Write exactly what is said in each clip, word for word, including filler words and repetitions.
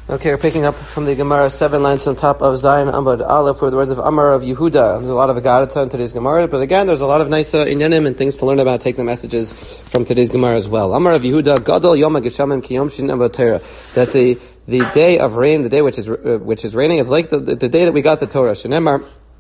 Okay, we're picking up from the Gemara seven lines on top of Zion Amud Aleph with the words of Amar of Yehuda. There's a lot of Agadata in today's Gemara, but again, there's a lot of nice uh, inyanim and things to learn about, take the messages from today's Gemara as well. Amar of Yehuda, Gadol Yom HaGeshamim Ki Yom Shin Torah. That the the day of rain, the day which is uh, which is raining, is like the, the, the day that we got the Torah. Shenemar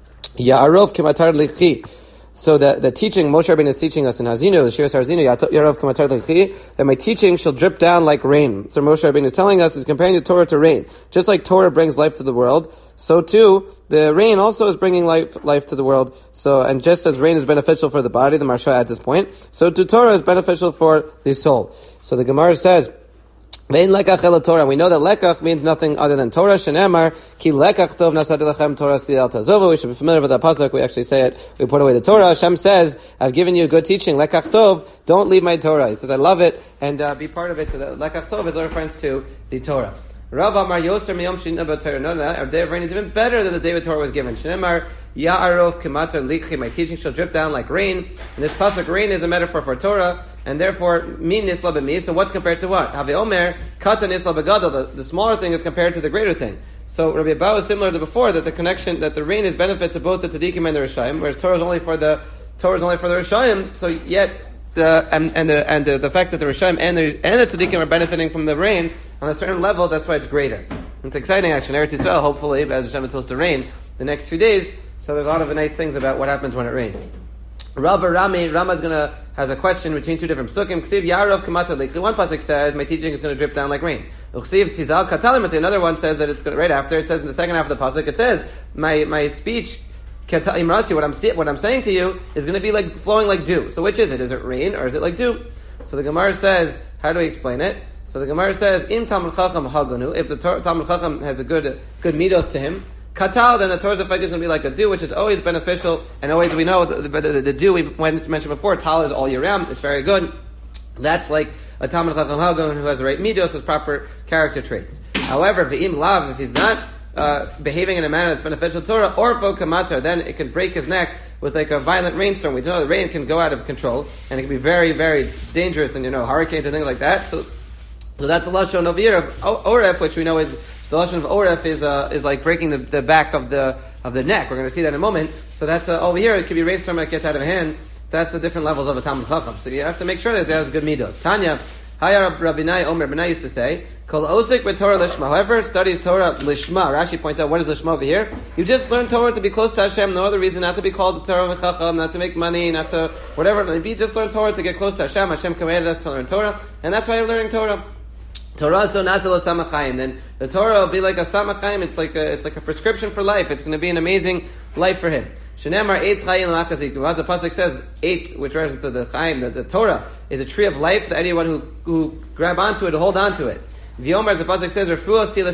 Ya'arov Kimatar Lichi. So the, the teaching, Moshe Rabbeinu is teaching us in Hazinu, the Shiras Hazinu, Yarov Kamatar Lechi, that my teaching shall drip down like rain. So Moshe Rabbeinu is telling us, is comparing the Torah to rain. Just like Torah brings life to the world, so too, the rain also is bringing life, life to the world. So, and just as rain is beneficial for the body, the Marsha adds this point, so too Torah is beneficial for the soul. So the Gemara says, Vein lekach el Torah. We know that lekach means nothing other than Torah. Shenemar ki lekach tov nasad lechem Torah siel tazovu. We should be familiar with that pasuk. We actually say it. We put away the Torah. Hashem says, "I've given you good teaching. Lekach tov. Don't leave my Torah." He says, "I love it and uh, be part of it." So the lekach tov is a reference to the Torah. Rav Amar Yoser miyom shin Torah. Know that our day of rain is even better than the day the Torah was given. Shenemar ya'arov kematar likhi. My teaching shall drip down like rain. And this pasuk, rain, is a metaphor for Torah. And therefore, min nisla b'mi. So what's compared to what? Havi omer kata nisla b'gadol. The, the smaller thing is compared to the greater thing. So Rabbi Abba is similar to before, that the connection, that the rain is benefit to both the tzaddikim and the rishayim, whereas Torah is only for the Torah is only for the rishayim. So yet the and and the and the, the fact that the rishayim and the and the tzaddikim are benefiting from the rain on a certain level, that's why it's greater. And it's exciting actually. In Eretz Yisrael, hopefully, as Hashem is supposed to rain the next few days. So there's a lot of nice things about what happens when it rains. Rabba Rami, Rama's gonna, has a question between two different psukim. Ksiv Yarav Kamata Likli. One pasuk says, my teaching is gonna drip down like rain. Uksiv Tizal Katalimati. Another one says that it's gonna, right after, it says in the second half of the pasuk, it says, my, my speech, Imrasi, what I'm, what I'm saying to you, is gonna be like, flowing like dew. So which is it? Is it rain, or is it like dew? So the Gemara says, how do we explain it? So the Gemara says, Im Talmud Chacham Haganu. If the Talmud Chacham has a good, good midos to him, Katal, then the Torah's effect is going to be like a dew, which is always beneficial, and always, we know, the, the, the, the dew we mentioned before, tal is all year round, it's very good. That's like a Talmud Chacham Hagon who has the right midos, has proper character traits. However, Ve'im Lav, if he's not uh, behaving in a manner that's beneficial to Torah, or Kamatar, then it can break his neck with like a violent rainstorm. We know the rain can go out of control, and it can be very, very dangerous, and you know, hurricanes and things like that. So, so that's the lashon over here of Oref, which we know is the lashon of oref is uh, is like breaking the, the back of the of the neck. We're going to see that in a moment. So that's uh, over here. It could be rainstorm that gets out of hand. That's the different levels of a Talmud Chacham. So you have to make sure that it has good midos. Tanya, Hayar Rabinai Omer Benai used to say, Kol osik with Torah lishma. Whoever studies Torah lishma. Rashi points out, what is lishma over here? You just learn Torah to be close to Hashem. No other reason, not to be called Torah Chacham, not to make money, not to whatever. You just learn Torah to get close to Hashem. Hashem commanded us to learn Torah, and that's why you're learning Torah. Torah so nazalo samachayim. Then the Torah will be like a samachayim. It's like a, it's like a prescription for life. It's going to be an amazing life for him. Shenemar eitz chayim l'machazik. As the pasuk says, eitz, which refers to the chayim, the, the Torah is a tree of life that anyone who who grab onto it, hold onto it. V'yomer, as the pasuk says, refuos ti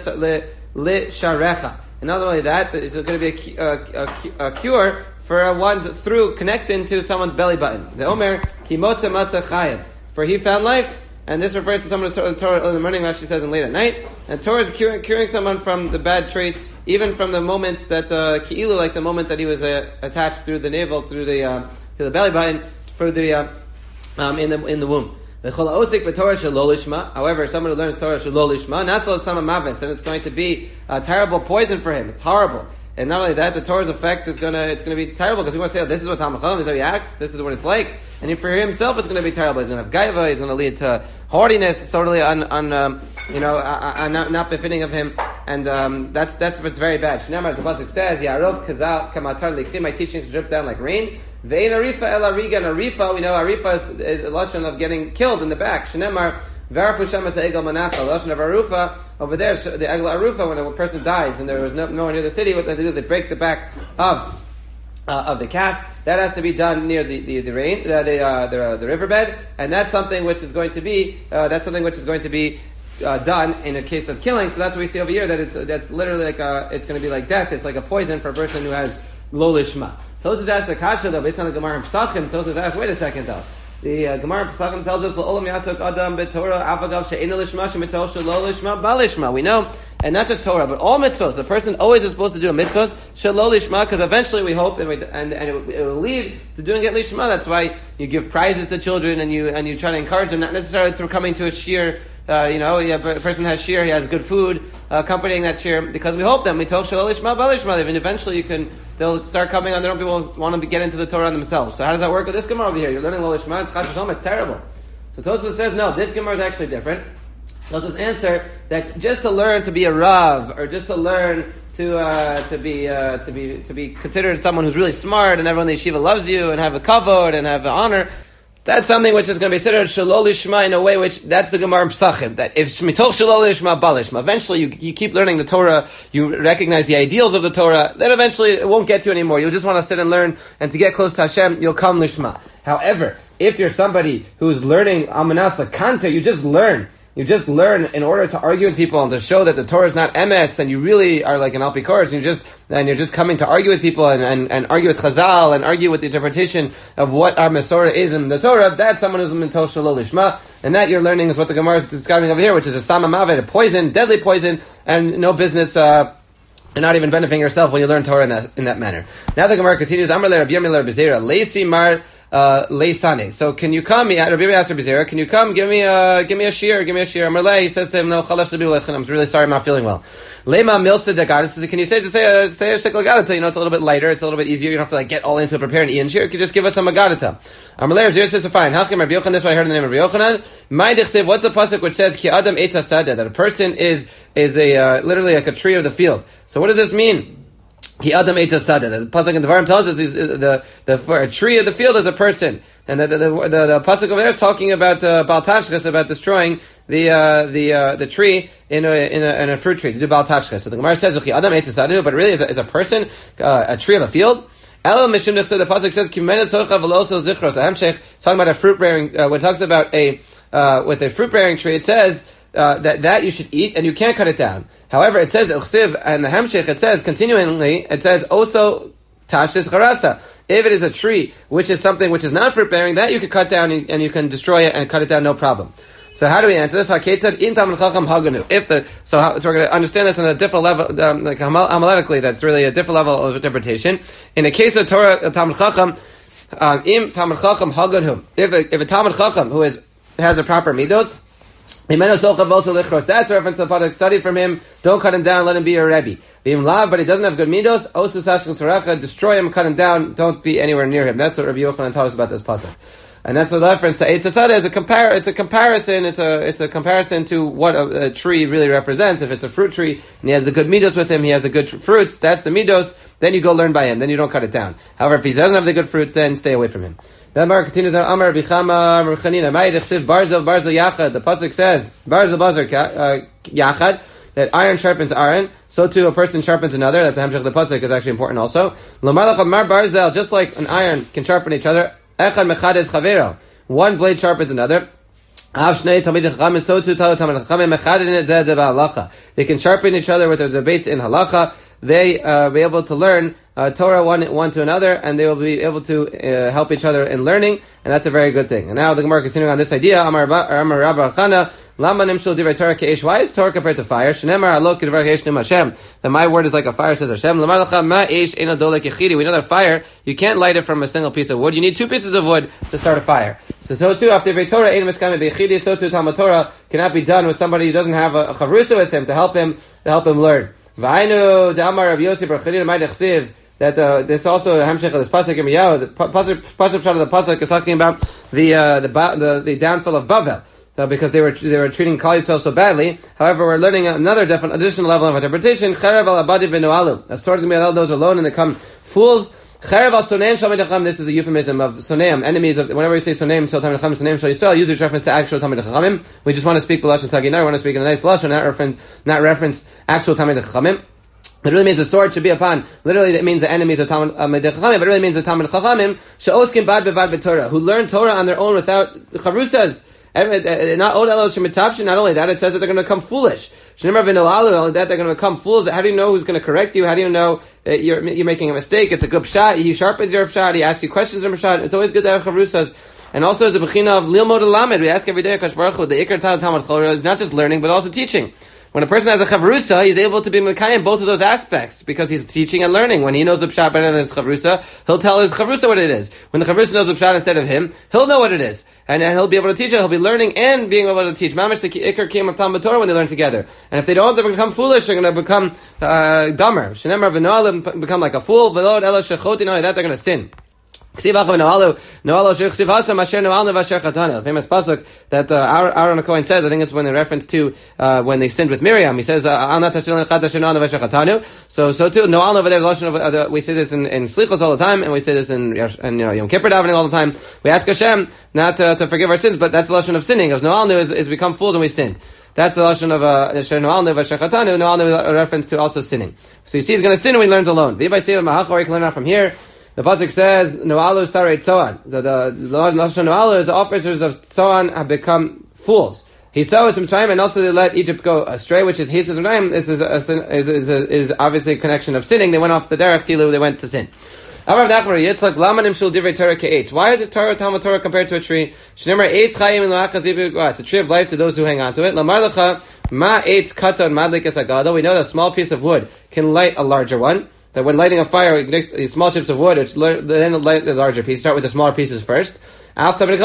li sharecha. And not only that, it's going to be a, a, a, a cure for one's through connecting to someone's belly button. The Omer ki motza matza chayim. For he found life. And this refers to someone in Torah in the morning, Rashi says, and late at night. And Torah is curing, curing someone from the bad traits, even from the moment that, uh, ki'ilu, like the moment that he was uh, attached through the navel, through the, uh, to the belly button, for the, uh, um, in the, in the womb. However, someone who learns Torah shalol lishma, naslo sama maves, and it's going to be a terrible poison for him. It's horrible. And not only that, the Torah's effect is gonna, it's gonna be terrible, because we want to say, oh, this is what Talmud Chacham, this is how he acts, this is what it's like. And for himself, it's gonna be terrible. He's gonna have gaiva, he's gonna lead to haughtiness, it's totally un, un um, you know, uh, uh, not, not befitting of him. And, um, that's, that's what's very bad. Shnamar, the pasuk says, Yarov kazal kamatar likli, my teachings drip down like rain. Ve'in arifa el ariga, and arifa, we know arifa is, is a lashon of getting killed in the back. Shnamar, Varafu shamas egel manacha, lashon of arufa, over there, the egel arufa, when a person dies and there was no, no one near the city, what they do is they break the back of uh, of the calf. That has to be done near the the, the rain, uh, the uh, the, uh, the riverbed, and that's something which is going to be uh, that's something which is going to be uh, done in a case of killing. So that's what we see over here. That it's that's literally like a, it's going to be like death. It's like a poison for a person who has lo lishma. Tosas asked the kasha though, based on the Gemara in Pesachim. Tosas asked, wait a second though. The uh, Gemara in Pesachim tells us, "L'olam yasok adam b'Torah avagav she'ena lishma shemitol shelo lishma balishma." We know, and not just Torah, but all mitzvahs. The person always is supposed to do a mitzvahs shelo lishma, because eventually we hope, and we, and, and it, it will lead to doing it lishma. That's why you give prizes to children, and you and you try to encourage them, not necessarily through coming to a shir uh, you know, a person has shir, he has good food uh, accompanying that shir, because we hope them. We talk shalol ishma bal ishma, and eventually you can, they'll start coming on. They don't people want to get into the Torah on themselves. So how does that work with this Gemara over here? You're learning lo ishma, it's chas v'shalom, it's terrible. So Tosfos says no, this Gemara is actually different. Tosfos answer that just to learn to be a rav, or just to learn to uh, to be uh, to be to be considered someone who's really smart and everyone in the yeshiva loves you and have a kavod and have an honor, that's something which is going to be considered shalol lishma in a way which, that's the Gemara in Pesachim, that if mitoch shalol lishma bal lishma, eventually you, you keep learning the Torah, you recognize the ideals of the Torah, then eventually it won't get to you anymore. You'll just want to sit and learn, and to get close to Hashem, you'll come lishma. However, if you're somebody who's learning amanas lakanta, you just learn. You just learn in order to argue with people and to show that the Torah is not M S, and you really are like an Alpikoros, and you just and you're just coming to argue with people and, and, and argue with Chazal and argue with the interpretation of what our Masorah is in the Torah. That's someone who's Mitoch Shalol Lishma, and that you're learning is what the Gemara is describing over here, which is a Sama Mavet, a poison, deadly poison, and no business. Uh, and not even benefiting yourself when you learn Torah in that in that manner. Now the Gemara continues. Amar le Rabbi Yirmiyah le Rabbi Zera leisi mar. Uh, Leisane. So can you come? Rabbi Yirmiyah asked Rabbi Zera, can you come? Give me a, give me a shir, give me a shir. Amarle, he says to him, no, chalash lebi lechin. I'm really sorry, I'm not feeling well. Lema milsa degada. Says, can you say, just say a, say a shikla gadata? You know, it's a little bit lighter, it's a little bit easier. You don't have to like get all into it, prepare an Ian shir. You can just give us some agadata. Amarle, Rabbi Zera says, fine. Hachim Rabbi Yochanan, this is what I heard in the name of Rabbi Yochanan. My dichsev, what's the pasuk which says, ki adam etz hasada, that a person is, is a, uh, literally like a tree of the field. So what does this mean? Ki adam etz hasada. The pasuk in the Devarim tells us is, is the, the, for a tree of the field is a person. And the the the, the, the pasuk over there is talking about uh, Baal Tashchis, about destroying the uh, the uh, the tree in a, in a in a fruit tree to do Baal Tashchis. So the Gemara says Adam Eitz Sadu, but really is a, is a person uh, a tree of a field. El Mishum Nechse, the pasuk says Kimenet Socha Veloso Zichros. Hamshech, talking about a fruit bearing. Uh, when it talks about a uh, with a fruit bearing tree, it says uh, that that you should eat and you can't cut it down. However, it says Uchsiv and the Hamshech, it says continually, it says also Tashis Charasa. If it is a tree, which is something which is not fruit bearing, that you can cut down and, and you can destroy it and cut it down, no problem. So how do we answer this? If the so, how, so we're going to understand this on a different level, um, like homiletically, that's really a different level of interpretation. In the case of Torah Talmud Chacham, um, im Talmud Chacham haganhu. If a, if a Talmud Chacham who is has a proper midos, that's a reference to the pasuk. Study from him. Don't cut him down. Let him be your Rebbe. But he doesn't have good midos. Destroy him. Cut him down. Don't be anywhere near him. That's what Rabbi Yochanan taught us about this pasuk. And that's a reference to Eitz Hasada. Is a compar. It's a comparison. It's a it's a comparison to what a, a tree really represents. If it's a fruit tree and he has the good midos with him, he has the good tr- fruits. That's the midos. Then you go learn by him. Then you don't cut it down. However, if he doesn't have the good fruits, then stay away from him. Then Mar continues on. Amar Bichama Amar Chanina Ma'id Chsiv Barzel Barzel Yachad. The pasuk says Barzel Barzel Yachad, that iron sharpens iron. So too a person sharpens another. That's the hamshach of the pasuk is actually important also. L'mar Lachad Mar Barzel, just like an iron can sharpen each other. Echad Mechades Chavero. One blade sharpens another. Av Shnei Talmid Chachamim. So too Talmid Chachamim Mechadin et Zeh Zeh Ba'Halacha. They can sharpen each other with their debates in halacha. They uh, be able to learn uh, Torah one one to another, and they will be able to uh, help each other in learning, and that's a very good thing. And now the Gemara continuing on this idea. Amar Amar Rabbi Chana, Lama nimshul divrei Torah keish. Why is Torah compared to fire? Shneimar alok divrei keish nim Hashem. That my word is like a fire, says Hashem. Lamar lacha ma eish eno dolek echidi. We know that fire, you can't light it from a single piece of wood. You need two pieces of wood to start a fire. So so too after divrei Torah ein miskame beichidi. So too Talmud Torah cannot be done with somebody who doesn't have a, a chavrusa with him to help him to help him learn. V'ainu d'amar Rabbi Yossi bar Chanina ma'id chsiv, that uh, this also hamshech of this pasuk in Yirmiyahu. The pasuk pasuk shot of the pasuk is talking about the uh, the, the the downfall of Bavel, so because they were they were treating Klal Yisrael so badly. However, we're learning another different additional level of interpretation. Cherev al abadi v'noalu. A sword is going to be held those alone and they come fools. Cherev al soneim shal midacham. This is a euphemism of soneim, enemies of. Whenever we say soneim shal tamid chachamim, soneim shal Yisrael, usually it's reference to actual tamid chachamim. We just want to speak b'lashon taginar. We want to speak in a nice lashon, not reference not reference actual tamid chachamim. It really means the sword should be upon. Literally, it means the enemies of Talmud Chachamim. But it really means the Talmud Chachamim she'oskin bad bevad b'Torah, who learn Torah on their own without charusas. Not od elos shemitapshin. Not only that, it says that they're going to become foolish. Shnimar v'noalu. Only that they're going to become fools. How do you know who's going to correct you? How do you know that you're you're making a mistake? It's a good shot. He sharpens your shot. He asks you questions from shot. It's always good to have charusas. And also, as a bechina of lilmod lamed, we ask every day, Akash Baruch Hu, the ikar Talmud Chorah is not just learning but also teaching. When a person has a chavrusa, he's able to be mekayim both of those aspects because he's teaching and learning. When he knows the pshat better than his chavrusa, he'll tell his chavrusa what it is. When the chavrusa knows the pshat instead of him, he'll know what it is. And, and he'll be able to teach it, he'll be learning and being able to teach. Mamish the ikar kiyum of Talmud Torah when they learn together. And if they don't, they become foolish, they're going to become uh, dumber. Shenemar v'noalim become like a fool, v'lo ela shechoti, not only that, they're going to sin. Famous pasuk that uh, Aaron Cohen says. I think it's when in reference to uh, when they sinned with Miriam. He says, uh, "So, so too, no over there. Uh, we say this in, in Slichos all the time, and we say this in, in you know, Yom Kippur davening all the time. We ask Hashem not to, to forgive our sins, but that's the lashon of sinning. Because no is, is become fools when we sin. That's the lashon of uh, Noalnu v'Shechatanu. Noalnu a reference to also sinning. So you see, he's going to sin when he learns alone. V'yibay seva mahachor. You can learn out from here. The pasuk says, "Noalu sarei tzoan." The the lashon Noalu is the officers of Tzoan have become fools. He saw some time, and also they let Egypt go astray, which is Hisus Rayim. This is a, is is a, is obviously a connection of sinning. They went off the derech kilu. They went to sin. Why is the Torah Talmud Torah compared to a tree? It's a tree of life to those who hang on to it. We know that a small piece of wood can light a larger one. That when lighting a fire, it ignites these small chips of wood, which then light the larger piece. Start with the smaller pieces first. Not only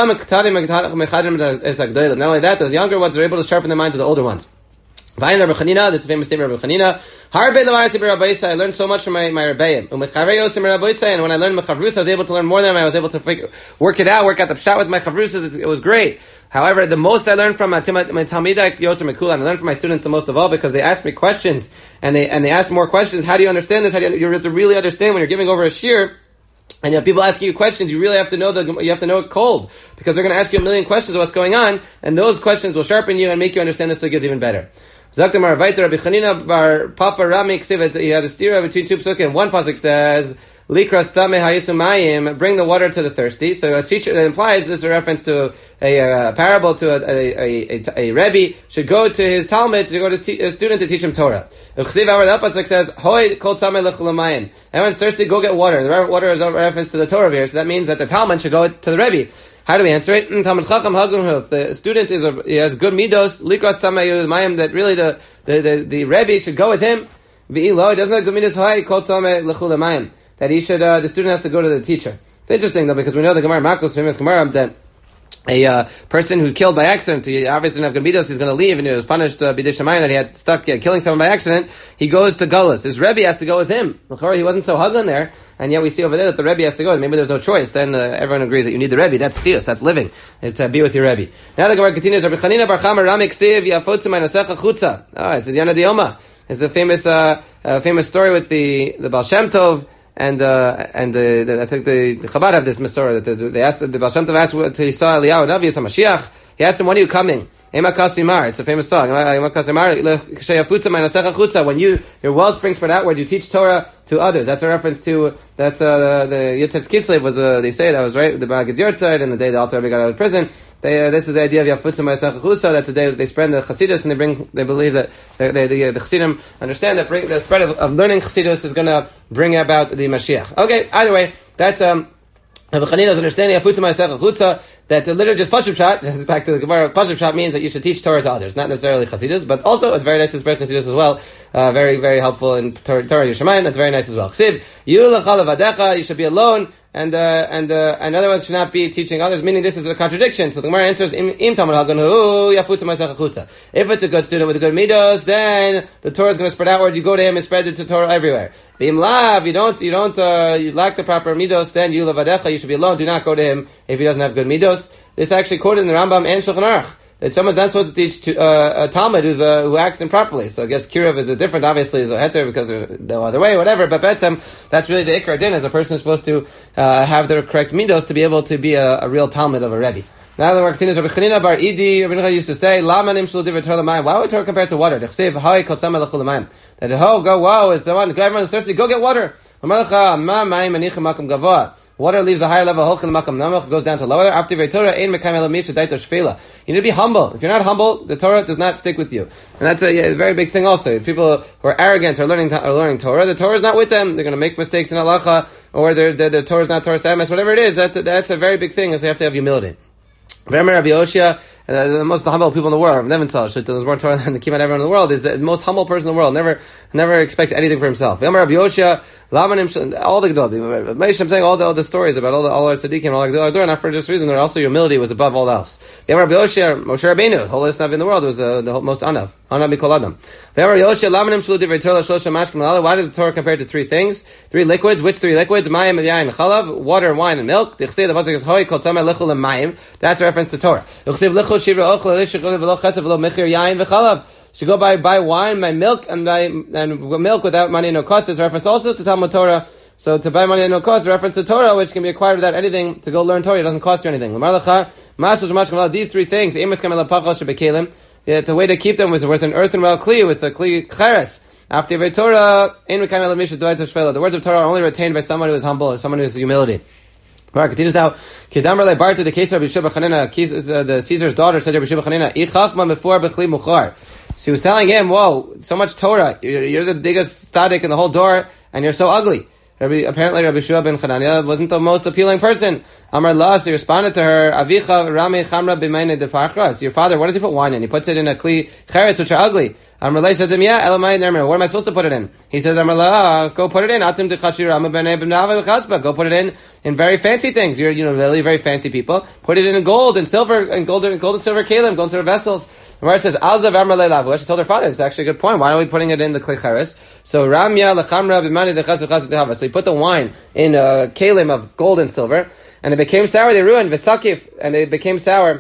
that, those younger ones are able to sharpen the mind to the older ones. This is a famous statement of Rabbi Chanina. I learned so much from my, my Rebbeim. And when I learned Mechavrusa, I was able to learn more than them. I was able to figure, work it out, work out the pshat with my Chavrusas. It was great. However, the most I learned from my Talmidah Yotzar Mekulan, I learned from my students the most of all because they asked me questions, and they and they asked more questions. How do you understand this? How do you, you have to really understand when you're giving over a shir, and you have people asking you questions, you really have to know the, you have to know it cold, because they're going to ask you a million questions of what's going on, and those questions will sharpen you and make you understand the sugyas even better. Zakta Maravaita Rabbi Chanina bar Papa Rami Ksivet, he had a stira between two psukim. One pasuk says, Likras Sameh Hayisumayim, bring the water to the thirsty. So a teacher, that implies this is a reference to a, a parable to a, a, a, a, a Rebbe should go to his Talmud, to go to te- a student to teach him Torah. The pasuk says, Hoy Kol Sameh Lechulamayim. Everyone's thirsty, go get water. The water is a reference to the Torah here, so that means that the Talmud should go to the Rebbe. How do we answer it? If the student is a, he has good midos, likras mayim, that really the, the, the, the Rebbe should go with him. V'ilo, he doesn't have good midos, that he should, uh, the student has to go to the teacher. It's interesting though, because we know the Gemara Makos, famous Gemara, that a uh, person who killed by accident, he obviously didn't have good midos, he's going to leave, and he was punished uh, b'dish shamayim that he had stuck uh, killing someone by accident. He goes to Gullus. His Rebbe has to go with him. He wasn't so hugging there. And yet we see over there that the Rebbe has to go. Maybe there's no choice. Then uh, everyone agrees that you need the Rebbe. That's chiyus. That's living. Is to be with your Rebbe. Now the Gemara continues. Rabbi Chanina bar Chama Rami Ksiv Yafotzu Ma'nosecha Chutza. Oh, it's the Yana Dioma. It's the famous, uh, uh, famous story with the the Baal Shem Tov and uh, and the, the I think the, the Chabad have this Masorah that the, they asked the Baal Shem Tov asked what he saw Eliyahu Navi as a Mashiach. He asked him, when are you coming? Ema Kasimar. It's a famous song. Ema Kasimar. When you your wellspring spread outward, you teach Torah to others. That's a reference to that's uh, the, the Yotes Kislev was uh, they say that was right the Magid Yortzeit and the day the Alter Rebbe got out of prison. They, uh, this is the idea of Yafutza Ma'asech Chusa. That's the day that they spread the Chassidus and they bring they believe that they, they, the, the Chassidim understand that bring, the spread of, of learning Chassidus is going to bring about the Mashiach. Okay, either way, that's um. Rabbi Chanina's understanding of Futza Ma'asech Chutza, that the literally just Pashup Shot, back to the Gemara, Pashup Shot means that you should teach Torah to others, not necessarily Chassidus, but also it's very nice to spread Chassidus as well. Uh, very, very helpful in Torah, Torah Yishamayim, that's very nice as well. Chsiv, you you should be alone, and, uh, and, uh, and other ones should not be teaching others, meaning this is a contradiction. So the Gemara answers, Im Talmud Hagan, Yafutza Ma'asech Chutza. If it's a good student with a good midos, then the Torah is going to spread outward, you go to him and spread it to Torah everywhere. V'im lav, you don't, you don't, uh, you lack the proper midos, then you lavadecha, you should be alone, do not go to him if he doesn't have good midos. This is actually quoted in the Rambam and Shulchan Aruch, that someone's not supposed to teach to, uh, a Talmud who's, uh, who acts improperly. So I guess Kiruv is a different, obviously, is a heter because there's no other way, whatever, but Betzem, that's really the Ikra Din, as a person is supposed to, uh, have their correct midos to be able to be a, a real Talmud of a Rebbe. Now the Rabbi Chanina bar Idi, Rabbi Chanina used to say, Lama nimshul divrei Torah l'mayim. Why would Torah compare to water? That the ho, go, wow, is the one, everyone is thirsty, go get water. Water leaves a higher level, goes down to lower. After Torah, you need to be humble. If you're not humble, the Torah does not stick with you. And that's a, yeah, a very big thing also. People who are arrogant are learning are learning Torah. The Torah is not with them. They're going to make mistakes in halacha, or their the Torah is not Torah Samas, whatever it is. That, that's a very big thing, is they have to have humility. Rabbi Yoshia and the, the most humble people in the world, Nevin Sal, there's more Torah than the Kimat everyone in the world, is the most humble person in the world, never never expects anything for himself. All the Gedolim, I'm saying all the, all the stories about all the all our tzaddikim, all our Gedolim, not for just reason, their also humility was above all else. Moshe Rabbeinu, the holiest Navi in the world, was uh, the most Anav. Anav Mikol Adam. Why does the Torah compare to three things? Three liquids. Which three liquids? Mayim, yayin, chalav, water, wine, and milk. The pasuk is hoy kol tzamar lichul mayim. That's a reference to Torah. Should go buy buy wine, buy milk, and buy and milk without money no cost. Is a reference also to Talmud Torah. So to buy money at no cost, a reference to Torah, which can be acquired without anything. To go learn Torah, it doesn't cost you anything. These three things. Yeah, the way to keep them was with an earthen well kli, with a kli cheres. After the Torah, the words of Torah are only retained by someone who is humble, someone who has humility. Right, continues now. Bartu, the case of Rabbi Shua Chanina, the Caesar's daughter said to Rabbi Shua Chanina, she was telling him, whoa, so much Torah, you're, you're the biggest tzaddik in the whole door, and you're so ugly. Rabbi, apparently Rabbi Shua ben Chananya wasn't the most appealing person. Amar La, so he responded to her, Avicha Rami Chamra b'mayne de parchras. Your father, what does he put wine in? He puts it in a kli cheretz, which are ugly. Amar La said to him, yeah, Elamai Nermer, what am I supposed to put it in? He says, Amar La, go put it in. Atim dechashir Rama b'nei b'nava v'chaspa. Go put it in in very fancy things. You're, you know, really very fancy people. Put it in gold and silver, and gold and gold and silver kalim, gold and silver vessels. The Gemara says, Alzav Amar Le'lavu. She told her father, it's actually a good point. Why are we putting it in the kli cheretz? So Ramya lechamra b'mani dechas v'chas v'hava. So he put the wine in a kalim of gold and silver, and they became sour. They ruined v'sakif, and they became sour.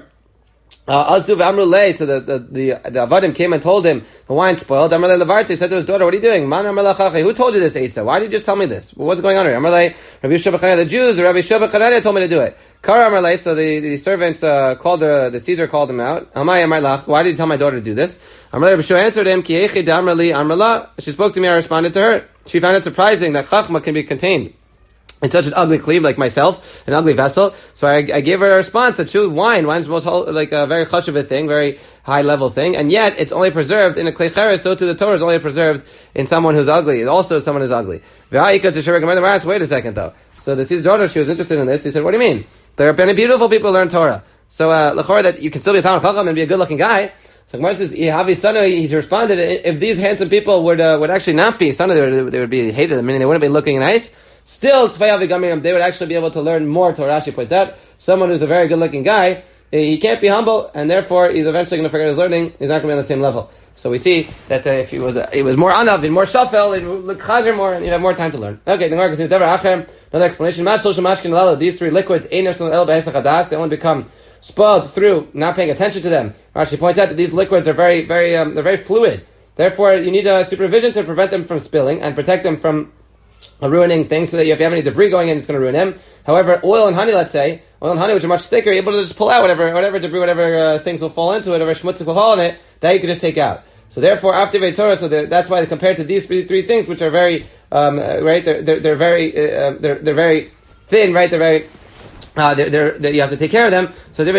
Azuv Amrulei. So the the the, the avadim came and told him the wine spoiled. Amrulei Levarti said to his daughter, "What are you doing? Man Amrulei, who told you this, Eitzah? Why did you just tell me this? What's going on here?" Amrulei, Rabbi Shua ben Chananya, the Jews, or Rabbi Shua ben Chananya told me to do it. Kara Amrulei. So the the servants uh, called the the Caesar called him out. Amai Amrulach, why did you tell my daughter to do this? Amrulei Rabbi Shua answered him, Ki Eichi Amrulei Amrullah. She spoke to me. I responded to her. She found it surprising that chachma can be contained in such an ugly cleave like myself, an ugly vessel. So I, I gave her a response that true wine, wine's most whole, like a very chashuv thing, very high level thing, and yet it's only preserved in a klei cheres. So to the Torah is only preserved in someone who's ugly. Also, someone who's ugly. Wait a second though. So the Caesar's daughter, she was interested in this. He said, "What do you mean? There are many beautiful people who learn Torah. So uh, l'chora that you can still be a Talmid Chacham and be a good looking guy." So Gemara says, he's responded, if these handsome people would uh, would actually not be son, they would, they would be hated, meaning they wouldn't be looking nice. Still, they would actually be able to learn more Torah. Rashi points out, someone who's a very good-looking guy, he can't be humble, and therefore he's eventually going to forget his learning. He's not going to be on the same level. So we see that uh, if he was uh, he was more anav and more shafel, it would look chazer more, and you'd have more time to learn. Okay, the Gemara continues. Another explanation. These three liquids, they only become spoiled through not paying attention to them. Rashi points out that these liquids are very, very, um, they're very fluid. Therefore, you need a supervision to prevent them from spilling and protect them from Uh, ruining things, so that if you have any debris going in, it's going to ruin them. However, oil and honey, let's say, oil and honey, which are much thicker, you're able to just pull out whatever, whatever debris, whatever uh, things will fall into it, whatever schmutz will fall in it, that you can just take out. So therefore, after Vei Torah, so that's why they compared to these three, three things, which are very, um, uh, right, they're, they're, they're very, uh, they're, they're very thin, right, they're very, Uh, they're, they're, they're, you have to take care of them. So, so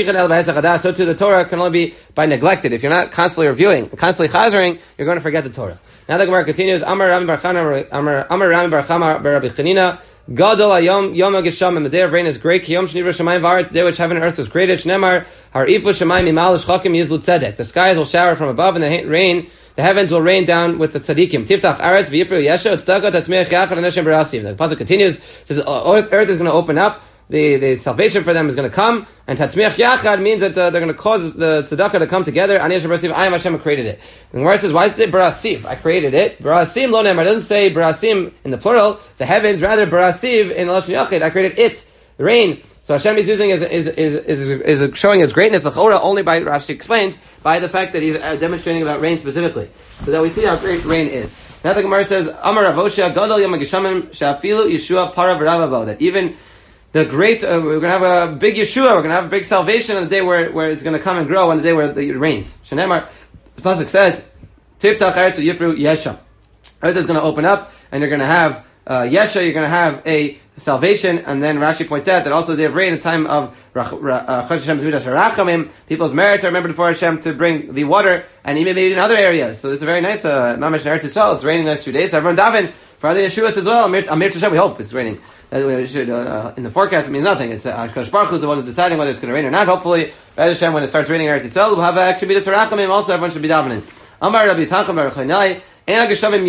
too, the Torah can only be by neglected. If you're not constantly reviewing, constantly chazering, you're going to forget the Torah. Now the Gemara continues. Amar Rami Bar Chana, Amar Rami Bar Chama Bar Rabbi Chanina. Gadol Yom Yom Agisham, and the day of rain is great. Yom Shnivra Shemayim V'Aretz, the day which heaven and earth was created. Shnemar Har Ifu Shemayim Imal Shchakim Yizlu Tzedek. The skies will shower from above, and the rain, the heavens will rain down with the tzadikim. Tiftach Aretz V'Yifru Yesha Tzedakah Tatzmiach Yachad Aneshem Barasim. The pasuk continues. It says earth is going to open up. The, the salvation for them is going to come, and Tatzmiach Yachad means that uh, they're going to cause the tzedakah to come together. Ani Hashem Barasim, I am Hashem who created it. And the Gemara says, why does it say Barasiv? I created it. Barasim lo nemar. It doesn't say Barasim in the plural. The heavens, rather Barasiv in the Lashon Yachid. I created it, the rain. So Hashem is using is is is is, is showing his greatness. The Chora only by Rashi explains by the fact that he's uh, demonstrating about rain specifically, so that we see how great rain is. Now the Gemara says, Amar Ravosha Gadol Yom Hageshamim Shafilu Yeshua Para V'Ravavo. That even the great, uh, we're going to have a big Yeshua, we're going to have a big salvation on the day where, where it's going to come and grow, on the day where it rains. Shenemar, the pasuk says, Tiftach Eretz Yifru Yesham. Earth is going to open up, and you're going to have uh, Yesha, you're going to have a salvation, and then Rashi points out that also they have rain in the time of uh, people's merits are remembered before Hashem to bring the water, and even maybe in other areas. So this is a very nice uh, Mamash Eretz Yisrael. It's raining the next few days, so everyone daven for other Yeshuas as well. Amir Hashem, we hope it's raining. Uh, should, uh, in the forecast, it means nothing. It's uh, Hakadosh Baruch Hu is the one who's deciding whether it's going to rain or not. Hopefully, Hashem, when it starts raining Eretz Yisrael, we'll have uh, actually be the Tzarachamim. Also, everyone should be davening. Amar Rabbi Tanchum Bar Chanai. Not only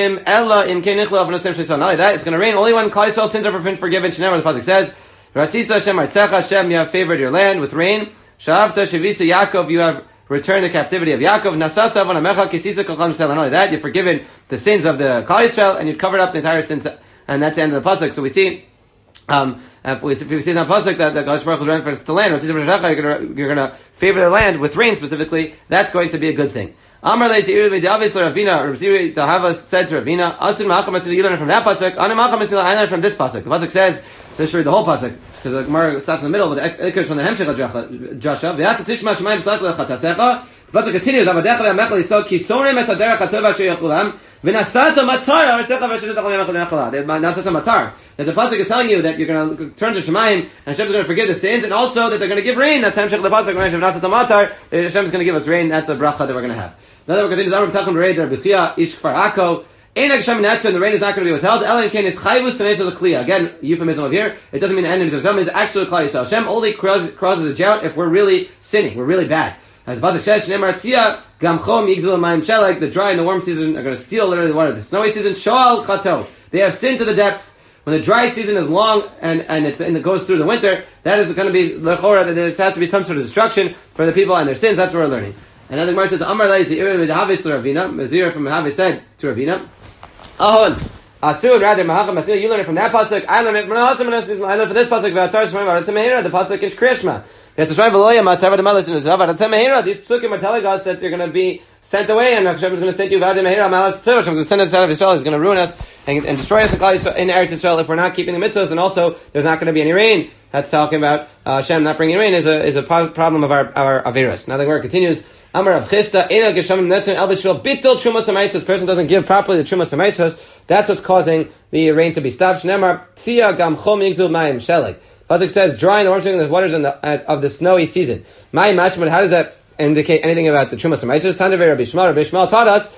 that, it's going to rain only when Klal Yisrael sins are forgiven. Shneimar, the pasuk says, "Ratzisa Hashem Artzecha, Hashem, you have favored your land with rain. Shavta Shavisa Yaakov, you have returned the captivity of Yaakov. Nasasa Avanamecha Kisisa Kolcham Yisrael." Not only that, you've forgiven the sins of the Klal Yisrael, and you've covered up the entire sins. And that's the end of the pasuk. So we see, um, if we, if we see in the pasuk that the Kadosh Baruch Hu is referring to the land, you're going to favor the land with rain specifically. That's going to be a good thing. Amar lei te'ir v'davis l'Ravina. Rav Ziri Tahava said to Ravina, "Asin ma'acham asin." You learn from that pasuk. Ani ma'acham asin. I learn from this pasuk. The pasuk says, "This should read the whole pasuk because the Gemara stops in the middle, but the ikar is from the Hemshech Joshua. V'yata tishma shemayim tzalak le'chatasecha." The pasuk continues, "Avadecha v'amechel yisod kisorem es haderech hatova asher yachulam v'nasato matar arsecha v'asher tachol yamechel nechala." They nasato matar. That the pasuk is telling you that you're going to turn to Shemayim and Hashem is going to forgive the sins, and also that they're going to give rain. That's Hemshech the pasuk. When Hashem nasato matar, Hashem is going to give us rain. That's the bracha that we're going to have. Now that we're continuing, Amar B'tachon B'rei Der B'chia Ish Kfar Akko. Ein HaGeshem Netzah, and the rain is not going to be withheld. Elam Ken is Chayvus Tanesh L'Kliya. Again, euphemism of here. It doesn't mean the enemies of Hashem. It's actually Klal Yisrael. Hashem only crosses, crosses the out if we're really sinning. We're really bad. As the pasuk says, Shneimar Tzia Gam Chom Yigzil Mayim Sheleg. The dry and the warm season are going to steal literally the water. The snowy season Shoal Chato. They have sinned to the depths. When the dry season is long and and, it's, and it goes through the winter, that is going to be L'chora. That there has to be some sort of destruction for the people and their sins. That's what we're learning. And then the Gemara says, "Amar Lei the Ira Havis Ravina." Mazir from Havis said to Ravina, "Ahon, Asur rather Mahacham Masina." You learn it from that pasuk. I learned it from I learned from this pasuk. V'atar Shemay V'atamehira. The pasuk in Kriyashma. It's a Shmai V'loya Matar V'Damelis in Zav V'atamehira. These psukim are telling us that you're going to be sent away, and Hashem is going to send you V'atamehira Malas Tzur. Hashem is going to send us out of Israel. He's going to ruin us and, and destroy us in Eretz Yisrael if we're not keeping the mitzvahs, and also there's not going to be any rain. That's talking about uh, Hashem not bringing rain is a is a problem of our our avirus. Now the Gemara continues. Amar Rav Chisda, Ein HaGeshamim Netzah El B'Shvil Bittul Trumas HaMaisos. This person doesn't give properly the Trumas HaMaisos. That's what's causing the rain to be stopped. Shneimar Tzia Gam Chom Yigzul Mayim Sheleg. Pasuk says, dry and the warm season, the waters in the, uh, of the snowy season. Mayim Mashmad. How does that indicate anything about the Trumas HaMaisos? Tandav Rabbi Shmuel. Rabbi Shmuel taught us.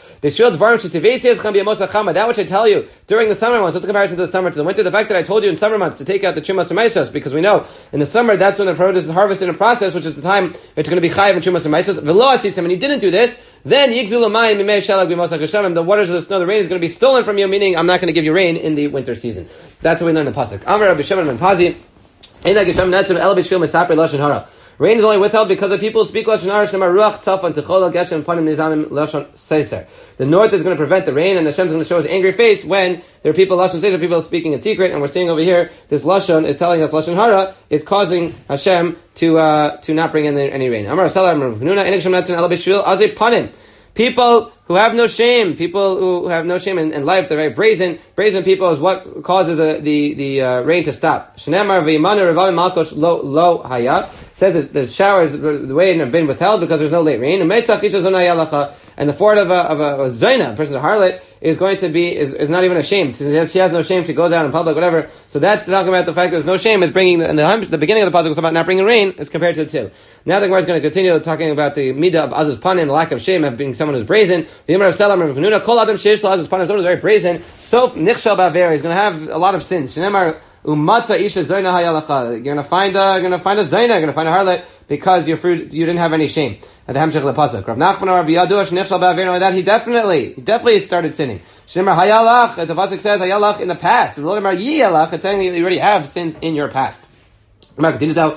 That which I tell you during the summer months, let's compare it to the summer to the winter. The fact that I told you in summer months to take out the Trumas HaMaisos, because we know in the summer that's when the produce is harvested and processed, which is the time it's going to be chayiv and Trumas HaMaisos. V'lo asisim, and you didn't do this, then yigzul mayim mimei shalag b'mos HaGeshamim. The waters of the snow, the rain is going to be stolen from you, meaning I'm not going to give you rain in the winter season. That's what we learn in the pasuk. Amar Rabbi Shimon ben Pazi, Ein HaGeshamim Netzah El B'Shvil Mesaper Lashon Hara. Rain is only withheld because of people who speak Lashon Hara. Shneimar Ruach Tzafon Techol Geshem Panim Nizamim Lashon Seiser. The north is going to prevent the rain, and Hashem is going to show his angry face when there are people Lashon Seiser, people speaking in secret. And we're seeing over here this Lashon is telling us Lashon Hara is causing Hashem to uh, to not bring in any rain. Amar Salar Amar Nuna Ein HaGeshamim Netzah El B'Shvil Azei Panim. People who have no shame, people who have no shame in, in life, they're very brazen. Brazen people is what causes the the, the uh, rain to stop. Shneimar v'yimanu revavim malkosh lo lo haya. Says that the showers, the rain have been withheld because there's no late rain. And the forehead of a, of a, a zaina, a person, a harlot, is going to be, is, is not even ashamed. She has no shame, she goes out in public, whatever. So that's talking about the fact that there's no shame, is bringing, the, and the, the beginning of the pasuk was about not bringing rain, as compared to the two. Now the Gemara is going to continue talking about the midah of azuz panim, the lack of shame of being someone who's brazen. The Yom Rav Selam, Rav Nuna, kol adam sheish lo azuz panim, someone who's very brazen, so nichshal ba'aver, he's going to have a lot of sins. Shneimar, Umatza isha zayna hayalacha. You're gonna find a, you're gonna find a zayna, you're gonna find a harlot because your fruit, you didn't have any shame. At the Hamshech lePasuk. Rav Nachman or Rabbi Yadush nechshal ba'aver. That he definitely, he definitely started sinning. Shemar hayalach. The pasuk says hayalach in the past. The Lord yiyalach. It's saying that you already have sins in your past. Anybody who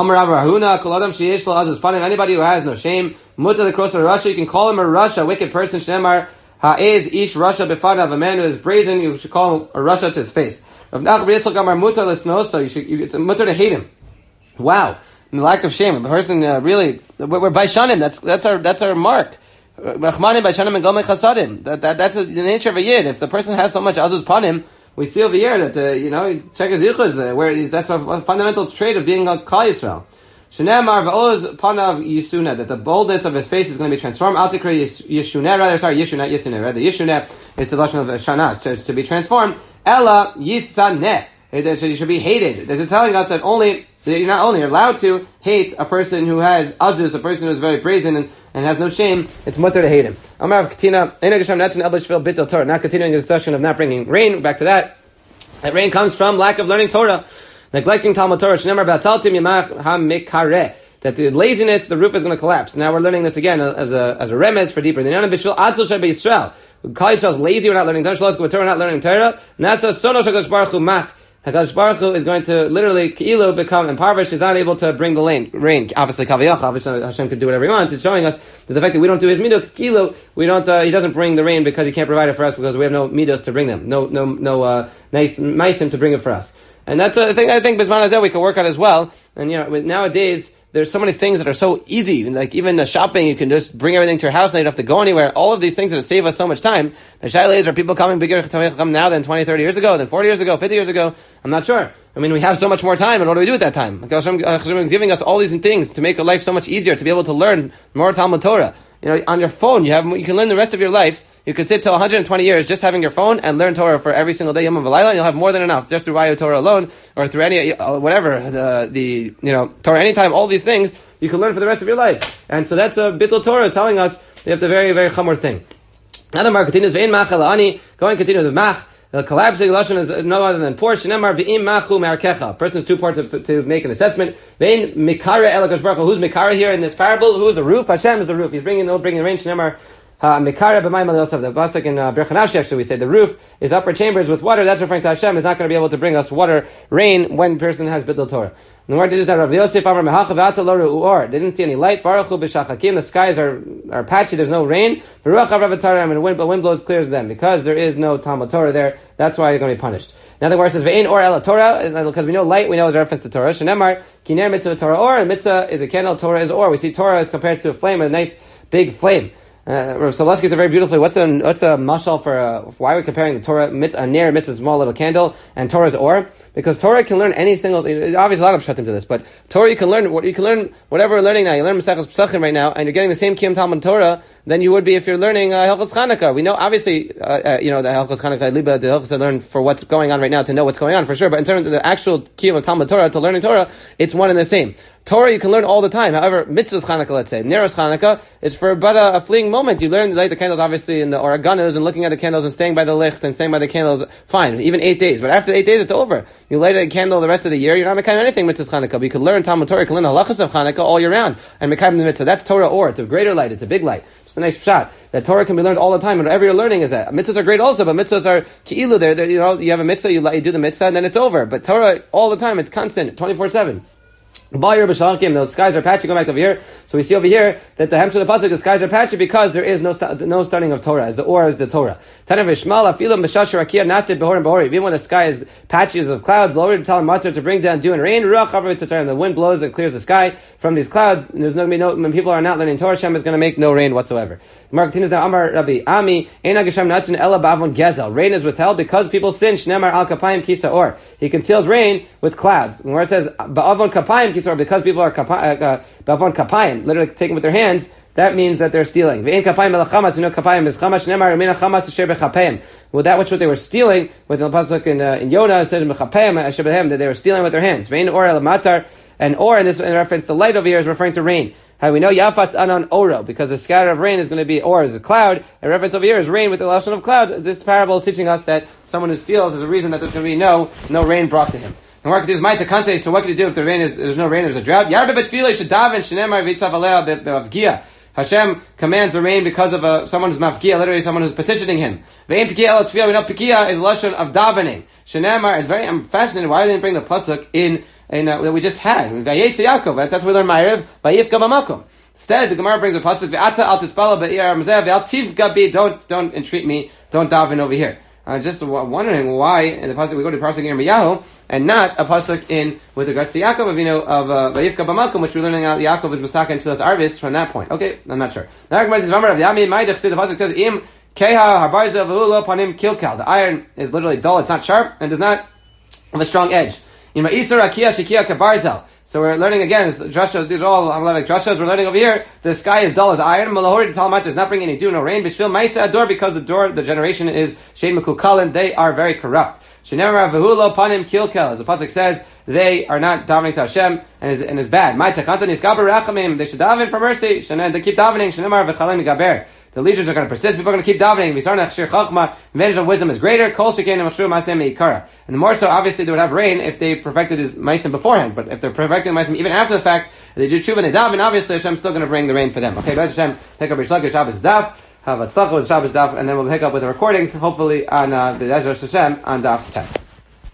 has no shame, muta the cross of Russia, you can call him a Russia, wicked person. Shemar ha'ez ish Russia b'fanav, a man who is brazen, you should call him a Russia to his face. Rav Nachman Yitzchak Amar mutar l'snoso, you should, it's mutar to hate him. Wow, and the lack of shame. The person uh, really, we're baishanim. That's that's our that's our mark. Rachmanim baishanim and gomei chasadim. That that that's a, the nature of a yid. If the person has so much azuz panim, we see over here that uh, you know check his yichus uh, where he's, that's a, a fundamental trait of being a Klal Yisrael. Shenemar v'oz panav yisuna, that the boldness of his face is going to be transformed. Al tikra yishuneh, rather, sorry, yishuneh, yisuneh, rather, yishuneh is the lashon of shana, so to be transformed. Ella yisaneh, so you should be hated. This is telling us that only, that you're not only allowed to hate a person who has azus, a person who is very brazen and, and has no shame, it's mutter to hate him. Amar Katina, not continuing the discussion of not bringing rain, back to that. That rain comes from lack of learning Torah. Neglecting Talmud Torah, that the laziness, the roof is going to collapse. Now we're learning this again as a as a remez for deeper. The Nana Bishul Atzul Sheb Yisrael. Kal Yisrael is lazy. We're not learning Torah. Shlos Torah. We're not learning Torah. Nasa Sono Shakadosh Baruch Hu Mach. Hakadosh Baruch Hu is going to literally Keilu become impoverished. He's not able to bring the rain. Rain. Obviously, Kaviyach. Obviously, Hashem could do whatever he wants. It's showing us that the fact that we don't do his midos Keilu, we don't. Uh, he doesn't bring the rain because he can't provide it for us because we have no midos to bring them. No, no, no. Uh, nice meisim to bring it for us. And that's a thing I think Bisman Hazeh we can work on as well. And you know, nowadays there's so many things that are so easy. Like even the shopping, you can just bring everything to your house and you don't have to go anywhere. All of these things that save us so much time. The shaila is, are people coming bigger now than twenty, thirty years ago, than forty years ago, fifty years ago? I'm not sure. I mean, we have so much more time, and what do we do at that time? Hashem is giving us all these things to make our life so much easier, to be able to learn more Talmud Torah. You know, on your phone, you have you can learn the rest of your life. You could sit till one hundred twenty years just having your phone and learn Torah for every single day, Yom V'Layla, and you'll have more than enough just through Vayu Torah alone, or through any, uh, whatever, the, the, you know, Torah anytime, all these things, you can learn for the rest of your life. And so that's a Bittul Torah is telling us you have the very, very chamor thing. Now the Mar continues, Ve'in mach ani, go and continue the mach. The collapsing lashon is no other than poor. Shenemar v'im machu me'arkecha. A person has two parts to, to make an assessment. Ve'in mikara el HaKadosh Baruch Hu. Who's mikara here in this parable? Who is the roof? Hashem is the roof. He's bringing the bringing the rain. Shenemar mikara b'mayim aliyosaf. The pasuk in Ber Chanashi actually we say the roof is upper chambers with water. That's referring to Hashem is not going to be able to bring us water, rain when person has bittul Torah. The word is that Rav Yosef Amar Mehacha V'ata Lo Ru'or. They didn't see any light. Baruch Hu b'shachakim. The skies are are patchy. There's no rain. V'ruach Avravatarim, and the wind, the wind blows clears them because there is no Talmud Torah there. That's why you're going to be punished. Now the word says Ve'ein or Ela Torah, because we know light, we know is a reference to Torah. Shenemar Kiner Mitzvah Torah Or, and Mitzvah is a candle. Torah is or. We see Torah is compared to a flame, a nice big flame. Uh, Rav Sobolsky said very beautifully. What's a what's a mashal for uh, why are we comparing the Torah mit, a ner mitzvah, small little candle, and Torah's or? Because Torah can learn any single. Obviously, a lot of pshatim to this, but Torah you can learn what you can learn whatever we're learning now. You learn Maseches Pesachim right now, and you're getting the same Kiyum Talmud Torah than you would be if you're learning uh, Hilchos Chanukah. We know obviously, uh, uh, you know the Hilchos Chanukah Liba, the Hilchos to learn for what's going on right now to know what's going on for sure. But in terms of the actual Kiyum of Talmud Torah to learning Torah, it's one and the same. Torah you can learn all the time. However, mitzvahs Chanukah, let's say, Neros Chanukah, it's for but a, a fleeting moment. You learn to light the candles, obviously, in the oreganos and looking at the candles and staying by the licht and staying by the candles. Fine, even eight days. But after the eight days, it's over. You light a candle the rest of the year. You're not making anything mitzvahs Chanukah. But you can learn Talmud Torah. You can learn halachas of Chanukah all year round and mekayim the mitzvah. That's Torah or. It's a greater light. It's a big light. Just a nice shot. That Torah can be learned all the time, and whatever you're learning is that. Mitzvahs are great also, but mitzvahs are ki'ilu. They're, they're, you know, you have a mitzvah, you, you do the mitzvah, and then it's over. But Torah all the time, it's constant, twenty-four seven. The skies are patchy. Go back over here. So we see over here that the hemshah of the pasuk, the skies are patchy because there is no st- no studying of Torah, as the or is the Torah. Even when the sky is patches of clouds, lowered to matzah to bring down dew and rain, the wind blows and clears the sky from these clouds. And there's no going to be no when people are not learning Torah. Hashem is going to make no rain whatsoever. Mark continues now. Amar Rabbi Ami Rain is withheld because people sin. Shnemar al kapayim kisa or. He conceals rain with clouds. And where it says ba'avon kapayim kisa or, because people are ba'avon kapayim, literally taking with their hands, that means that they're stealing. Ve'en kapayim el chamas. You know kapayim is chamas. Shnemar mina chamas asher bechapayim. With that which what they were stealing with the pasuk in uh, in Yonah, it says bechapayim asher behem, that they were stealing with their hands. Ve'en or el matar, and or in this in reference the light over here is referring to rain. How we know Yafat Anan Oro, because the scatter of rain is going to be or is a cloud, and reference over here is rain with the lashon of cloud. This parable is teaching us that someone who steals is a reason that there's going to be no no rain brought to him. And what is my takante? So what can you do if the rain is there's no rain, there's a drought? Yarbe betfilei shadaven shenemar v'itzav alea b'avgia. Hashem commands the rain because of a, someone who's mafkia, literally someone who's petitioning him. Ve'im pikia el tefillah. We know pikia is a lashon of davening. Shenemar is very. I'm fascinated. Why didn't they bring the pasuk in? In, uh, that we just had. Vayetze Yaakov. That's where we learn Ma'ariv. Vayifka b'makom. Instead, the Gemara brings a pasuk. V'ata al tispala be'ir mazeh ve'al tivga bi. Don't don't entreat me. Don't daven over here. Uh, just wondering why in the pasuk we go to pasuk in Yirmiyahu and not a pasuk in with regards to Yaakov of you know of Vayifka b'makom, which we're learning out. Yaakov is Masaka and Tfilas Arvis from that point. Okay, I'm not sure. Now the pasuk says im keha harbarzel v'hulo panim kilkal. The iron is literally dull. It's not sharp and does not have a strong edge. So So we're learning again, drashas, these are all like drashas we're learning over here. The sky is dull as iron. Malahori Talmat is not bringing any dew, no rain. Bishvil Maisa Ador, because the door, the generation is Shein Mekukalin, they are very corrupt. Shenemar Vehulo Panim Kilkel, as the pasuk says, they are not davening to Hashem and is and is bad. My Takanta Niskaber Rachamim, they should daven for mercy. They keep davening. Shenemar Vechalim Gaber. The legions are going to persist. People are going to keep davening. The advantage of wisdom is greater. And the more so, obviously, they would have rain if they perfected his meisim beforehand. But if they're perfecting meisim even after the fact, they do tshuva and they daven, obviously Hashem's still going to bring the rain for them. Okay, B'ez Hashem, take up Rish Lakish Shabbos Daf, have a tzlachah with Shabbos Daf, and then we'll pick up with the recordings, hopefully on uh, the Ezra Hashem on Daf Test.